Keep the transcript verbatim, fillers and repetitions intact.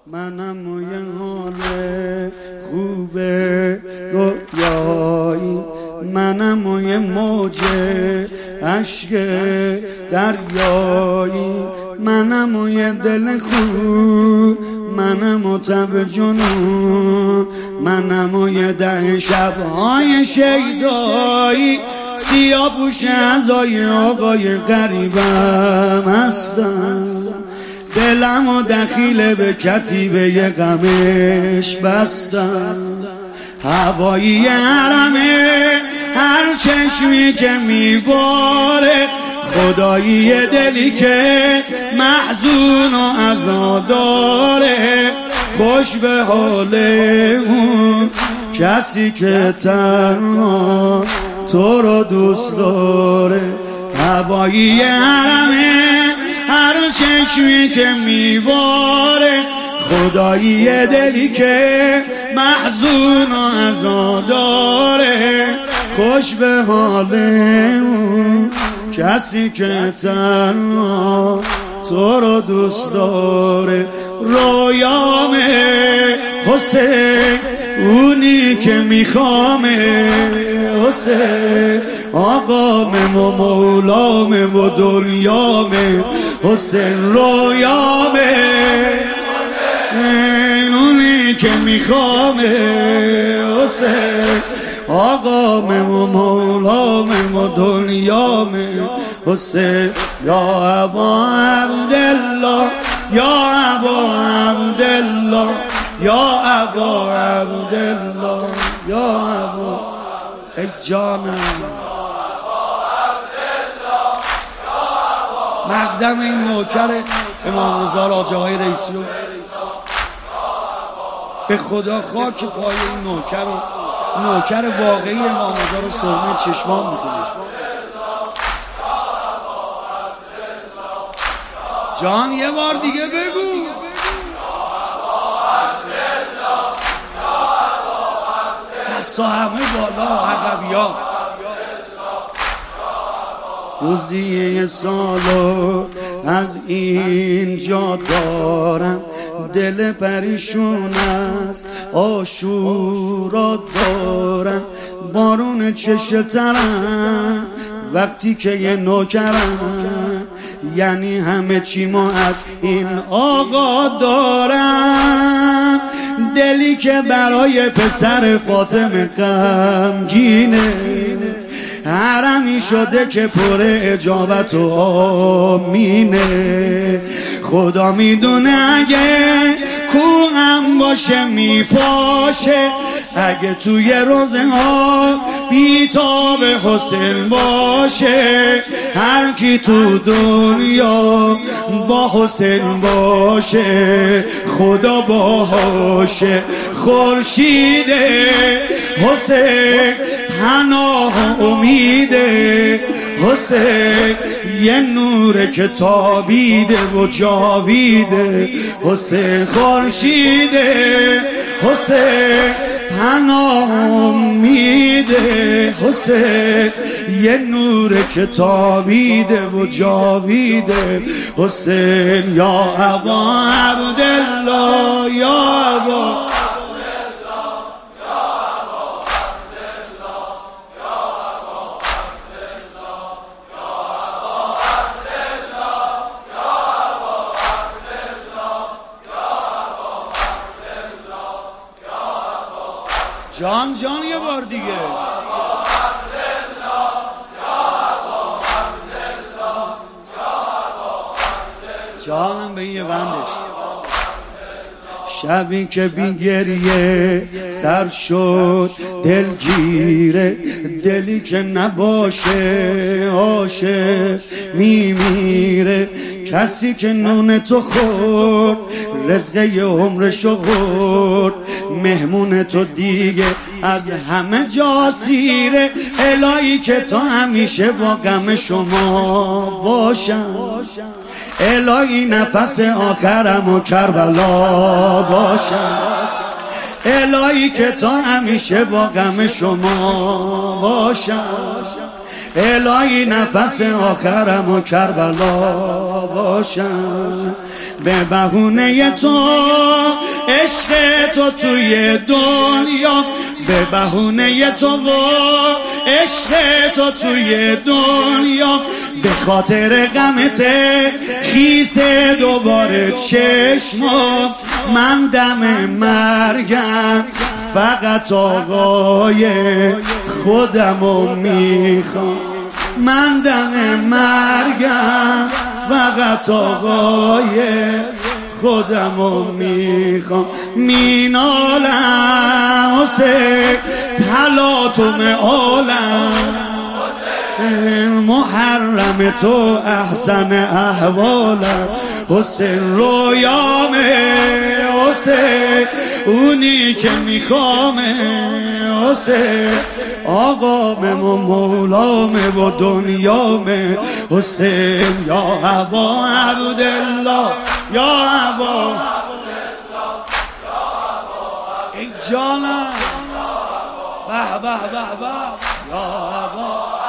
منم و یه حال خوبه رویایی، منم و یه موج عشق دریایی، منم و یه دل خوب، منم و تب جنون، منم و یه ده شبهای شیدایی، سیاه پوش ازای آقای غریبم هستم، دلم و دخیل به کتیبه غمش بستم، هوایی حرمه هر چشمی که میباره، خدایی دلی که محزون و عزاداره، خوش به حال اون کسی که تنها تو رو دوست داره، هوایی حرمه هر چشمی که میباره، خدایی دلی که محزون و عزاداره، خوش به حال اون کسی که تنها تو رو دوست داره. رویامه حسین اونی که میخوامه، حسین آقامه و مولامه و دنیامه، حسین رویامه حسین اونی که میخوامه، حسین آقامه و مولامه و دنیامه، حسین یا ابا عبدالله، یا ابا عبدالله، یا ابا عبدالله، یا ابا ای جانم مقدم این نوکر امام رضا راجه های رئیسی رو به خدا خاک پای این نوکر رو، نوکر واقعی امام رضا رو سرمه چشمان میکنه. جان یه بار دیگه بگو. دستا همه بالا عقبی ها. روزی سالو از اینجا دارم، دل پریشون است آشورا دارم، بارون چشترم وقتی که یه نوکرم، یعنی همه چی ما از این آقا دارم، دلی که برای پسر فاطمه غمگینه، حرمی شده که پر اجابت و آمینه، خدا میدونه اگه کوهم باشه میپاشه، اگه توی روزه ها بیتاب حسین باشه، هر کی تو دنیا با حسین باشه خدا باشه، خورشید حسین پناه امیده، حسین یه نور که تابیده و جاویده، حسین خورشیده، حسین پناه امیده، حسین یه نور که تابیده و جاویده، حسین یا ابا عبدالله، یا ابا جان جان یه بار دیگه. جانم به این یه بندش. شبی که بی گریه سر شد دلگیره، دلی که نباشه عاشق میمیره، کسی که نون تو خورد رزقه ی عمرشو برد، مهمون تو دیگه از همه جا سیره، الهی که تا همیشه با غم شما باشم، الهی نفس آخرم و کربلا باشم، الهی که تا همیشه با غم شما باشم، الهی نفس آخرم و کربلا باشم. به بهونه تو عشق تو توی دنیا، به بهونه تو و عشق تو توی دنیا، به خاطر غمت خیس دوباره چشما، من دم مرگم فقط آقای خودمو میخوام، من دم مرگم فقط آقای خودمو میخوام. مینالم حسین تلاطم عالم، محرم تو احسن احوالم، حسین رویامه، حسین اونی که میخوامه، حسین آقامه و مولامه و دنیامه، حسین یا ابا عبدالله، یا ابا ای جانم، به به به به، یا ابا